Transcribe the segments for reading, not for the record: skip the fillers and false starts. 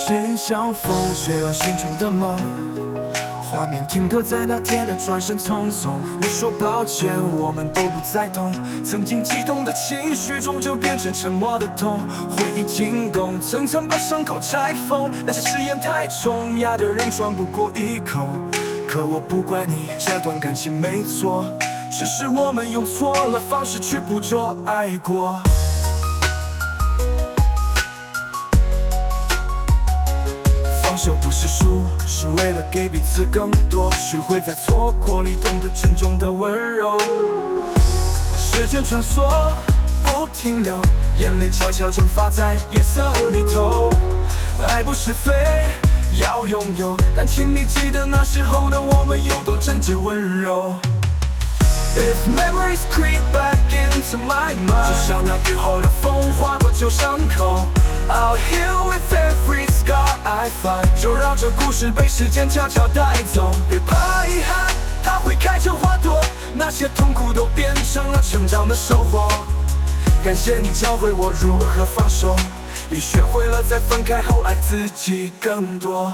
谁相逢，谁让心中的梦画面停格在那天的转身匆匆。你说抱歉，我们都不再懂，曾经激动的情绪终究变成沉默的痛。回忆惊动，层层把伤口拆封，那些誓言太重，压得人喘不过一口。可我不怪你，这段感情没错，只是我们用错了方式去捕捉爱过。放手不是输，是为了给彼此更多，学会在错过里懂得珍重的温柔。时间穿梭不停留，眼泪悄悄蒸发在夜色里头。爱不是非要拥有，但请你记得那时候的我们有多真挚温柔。If memories creep back into my mind， 就像那雨后的风划过旧伤口。I'll heal with every scar I find， 就让这故事被时间悄悄带走。别怕遗憾，它会开成花朵，那些痛苦都变成了成长的收获。感谢你教会我如何放手，也学会了在分开后爱自己更多。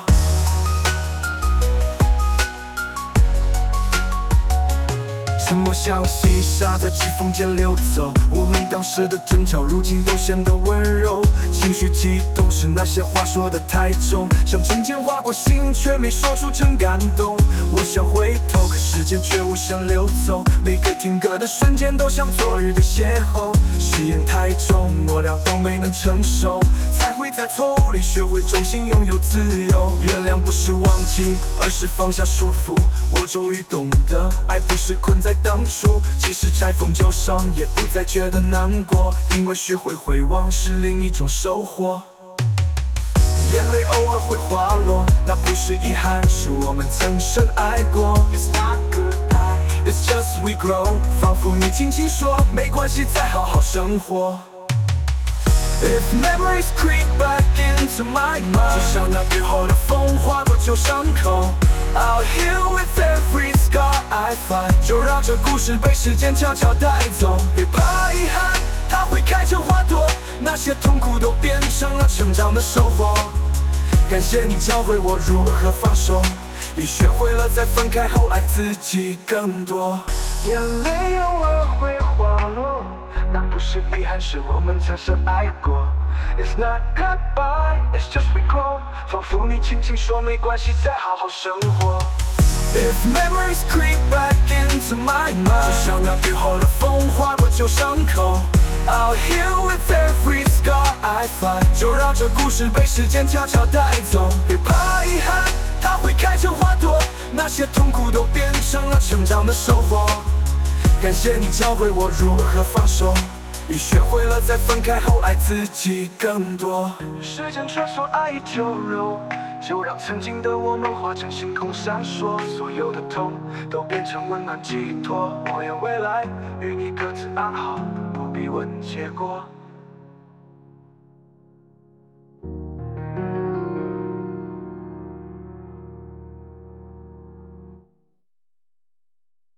沉默像细沙在指缝间流走，我们当时的争吵如今都显得温柔。情绪激动时那些话说得太重，像针尖划过心却没说出真感动。我想回头，可时间却无声流走，每个停格的瞬间都像昨日的邂逅。誓言太重，我俩都没能承受，才会在错误里学会重新拥有自由。原谅不是忘记，而是放下束缚。我终于懂得，爱不是困在当初，即使拆封旧伤，也不再觉得难过，因为学会回望是另一种收获。眼泪偶尔会滑落，那不是遗憾，是我们曾深爱过。It's not goodbye, it's just we grow。仿佛你轻轻说，没关系，再好好生活。If memories creep back into my mind， 就像那雨后的风划过旧伤口。I'll heal with every scar I find， 就让这故事被时间悄悄带走。别怕遗憾，它会开成花朵，那些痛苦都变成了成长的收获。感谢你教会我如何放手，也学会了在分开后爱自己更多。眼泪偶尔会滑落，那不是遗憾，是我们曾深爱过。It's not goodbye, it's just we grow。仿佛你轻轻说没关系，再好好生活。If memories creep back into my mind， 就像那雨后的风划过旧伤口。I'll heal with every scar I find， 就让这故事被时间悄悄带走。别怕遗憾，它会开成花朵，那些痛苦都变成了成长的收获。感谢你教会我如何放手，也学会了在分开后爱自己更多。时间穿梭，爱已就肉，就让曾经的我们化成星空闪烁，所有的痛都变成温暖寄托。我愿未来与你各自安好，不必问结果。